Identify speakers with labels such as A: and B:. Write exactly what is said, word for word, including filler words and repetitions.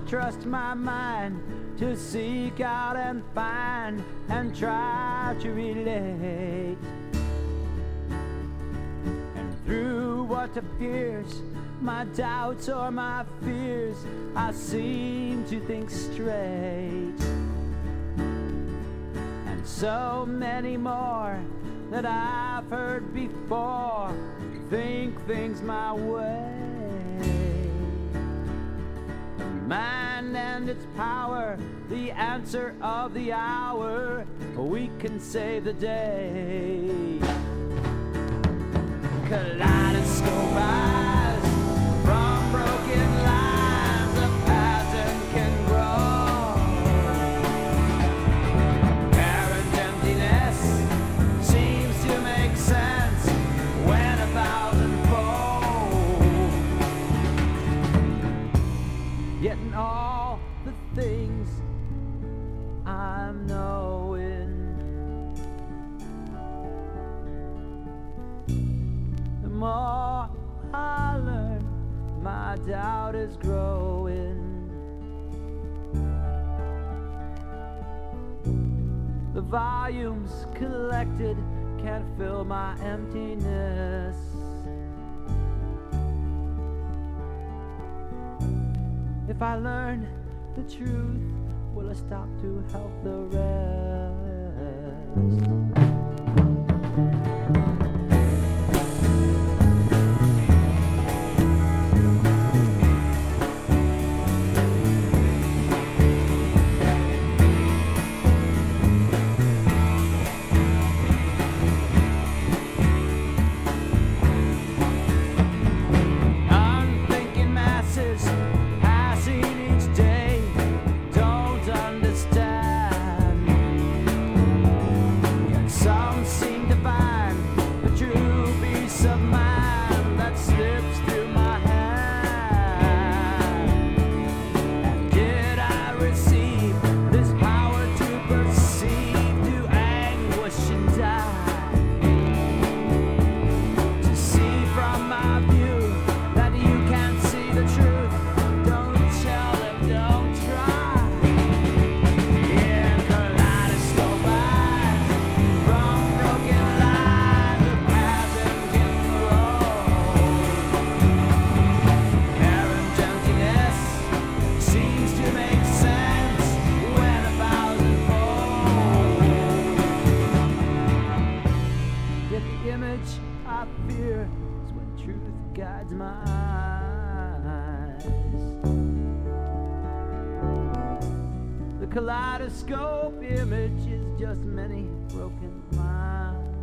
A: trust my mind to seek out and find and try to relate. And through what appears my doubts or my fears, I seem to think straight. And so many more that I've heard before think things my way. Man and its power, the answer of the hour, we can save the day. Kaleidoscope eyes from broken lines, a pattern can grow. Apparent emptiness seems to make sense when a thousandfold. Yet in all the things I'm knowing, the more I learn, my doubt is growing. The volumes collected can't fill my emptiness. If I learn the truth, will I stop to help the rest? I fear is when truth guides my eyes. The kaleidoscope image is just many broken lines.